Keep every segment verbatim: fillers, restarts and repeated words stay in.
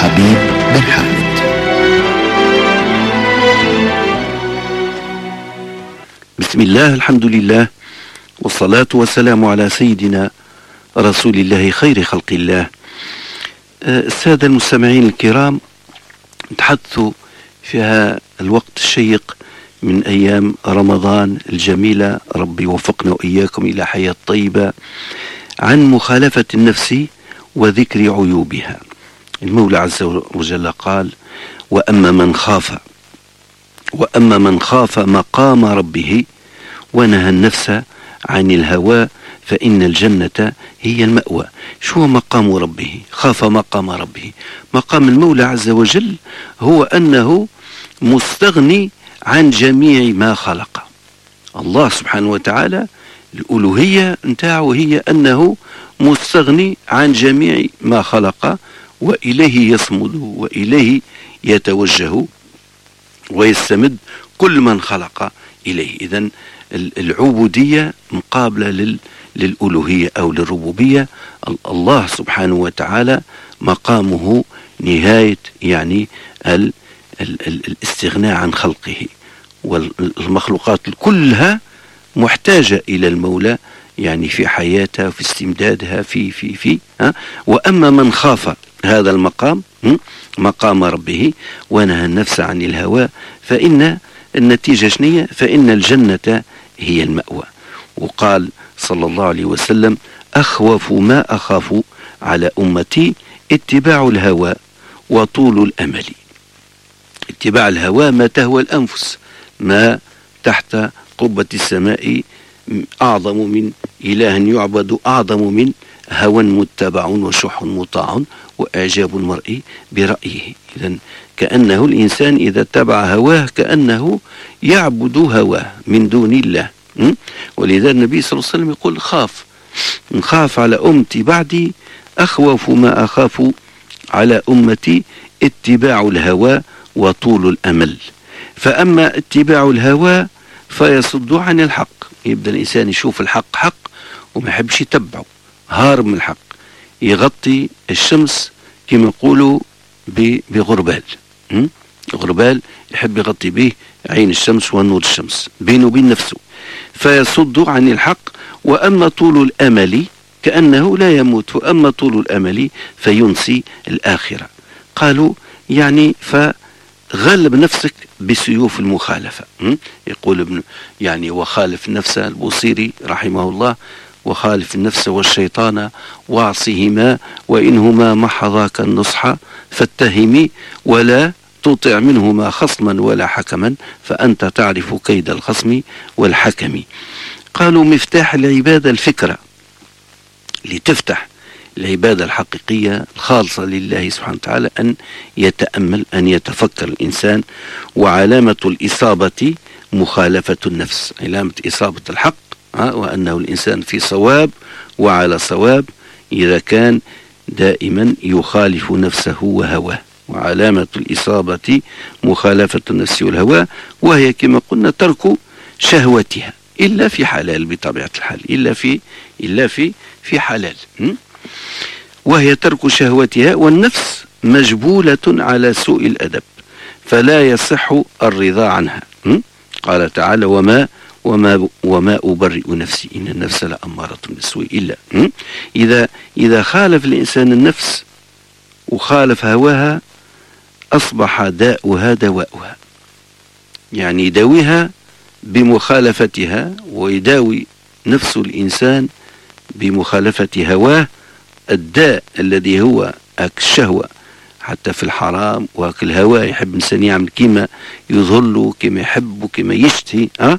حبيب بن حامد. بسم الله، الحمد لله، والصلاة والسلام على سيدنا رسول الله خير خلق الله. السادة المستمعين الكرام، نتحدث في هذا الوقت الشيق من أيام رمضان الجميلة، ربي وفقنا وإياكم إلى حياة طيبة، عن مخالفة النفس وذكر عيوبها. المولى عز وجل قال: وأما من خاف وأما من خاف مقام ربه ونهى النفس عن الهوى فإن الجنة هي المأوى. شو مقام ربه؟ خاف مقام ربه. مقام المولى عز وجل هو أنه مستغني عن جميع ما خلق. الله سبحانه وتعالى الألوهية نتاعه هي أنه مستغني عن جميع ما خلق، وإليه يصمد وإليه يتوجه ويستمد كل من خلق إليه. إذن العبودية مقابلة لل للألوهية أو للربوبية. الله سبحانه وتعالى مقامه نهاية يعني ال ال ال الاستغناء عن خلقه، والمخلوقات كلها محتاجة إلى المولى يعني في حياتها، في استمدادها، في في في ها. وأما من خاف هذا المقام مقام ربه ونهى النفس عن الهوى فإن النتيجة شنية؟ فإن الجنة هي المأوى. وقال صلى الله عليه وسلم: أخوف ما أخاف على أمتي اتباع الهوى وطول الأمل. اتباع الهوى ما تهوى الأنفس، ما تحت قبة السماء أعظم من إله يعبد، أعظم من هوى متبع وشح مطاع وإعجاب المرء برأيه. إذن كأنه الإنسان إذا اتبع هواه كأنه يعبد هواه من دون الله. ولذا النبي صلى الله عليه وسلم يقول: خاف نخاف على أمتي بعدي، أخوف ما أخاف على أمتي اتباع الهوى وطول الأمل. فأما اتباع الهوى فيصد عن الحق، يبدأ الإنسان يشوف الحق حق وما يحبش يتبعه، هارب من الحق، يغطي الشمس كما يقولوا بغربال. غربال يحب يغطي به عين الشمس ونور الشمس بينه وبين نفسه، فيصد عن الحق. وأما طول الأمل كأنه لا يموت، وأما طول الأمل فينسي الآخرة. قالوا يعني فغلب نفسك بسيوف المخالفة. يقول ابن يعني وخالف النفس البوصيري رحمه الله: وخالف النفس والشيطان واعصهما وإنهما محضاك النصح فاتهمي ولا تطع منهما خصما ولا حكما فأنت تعرف كيد الخصم والحكم. قالوا مفتاح العبادة الفكرة، لتفتح العبادة الحقيقية الخالصة لله سبحانه وتعالى أن يتأمل، أن يتفكر الإنسان. وعلامة الإصابة مخالفة النفس، علامة إصابة الحق وأنه الإنسان في صواب وعلى صواب إذا كان دائما يخالف نفسه وهواه. وعلامة الإصابة مخالفة النفس والهوى، وهي كما قلنا ترك شهوتها إلا في حلال، بطبيعة الحال إلا في إلا في في حلال. وهي ترك شهوتها، والنفس مجبولة على سوء الأدب فلا يصح الرضا عنها. قال تعالى: وما وما وما أبرئ نفسي إن النفس لأمارة بالسوء. إلا إذا إذا خالف الإنسان النفس وخالف هواها أصبح داؤها دواؤها، يعني يداويها بمخالفتها، ويداوي نفس الإنسان بمخالفة هواه. الداء الذي هو الشهوة حتى في الحرام، وهك الهوى يحب الإنسان يعمل كما يظهر له، كما يحب وكما يشتهي، أه؟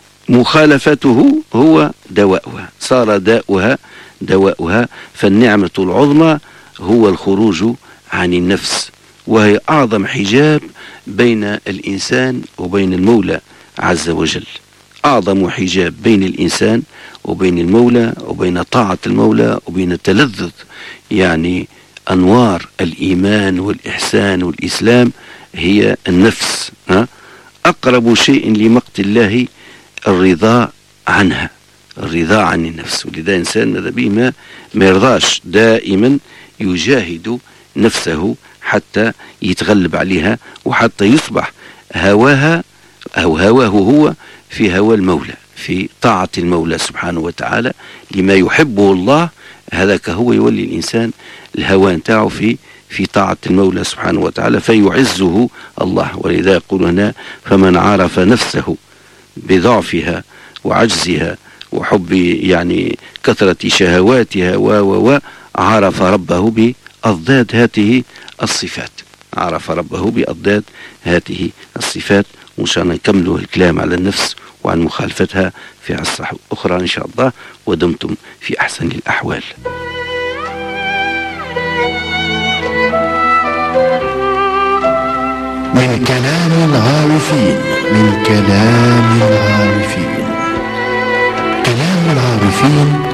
مخالفته هو دواؤها، صار داؤها دواؤها. فالنعمة العظمى هو الخروج عن النفس، وهي أعظم حجاب بين الإنسان وبين المولى عز وجل. أعظم حجاب بين الإنسان وبين المولى، وبين طاعة المولى، وبين تلذذ يعني أنوار الإيمان والإحسان والإسلام هي النفس. ها؟ أقرب شيء لمقت الله الرضا عنها، الرضا عن النفس. ولذا إنسان ماذا به ما ما يرضاش، دائما يجاهد نفسه حتى يتغلب عليها، وحتى يصبح هواها أو هواه هو في هوى المولى، في طاعة المولى سبحانه وتعالى لما يحبه الله. هذاك هو يولي الإنسان الهوى نتاعه في في طاعة المولى سبحانه وتعالى، فيعزه الله. ولذا يقول هنا: فمن عرف نفسه بضعفها وعجزها وحب يعني كثرة شهواتها و و و عرف ربه بأضداد هذه الصفات، عرف ربه بأضداد هذه الصفات. وإن شاء الله نكملوا الكلام على النفس وعن مخالفتها في عصة أخرى إن شاء الله، ودمتم في أحسن الأحوال. من كلام العارفين، من كلام العارفين، كلام العارفين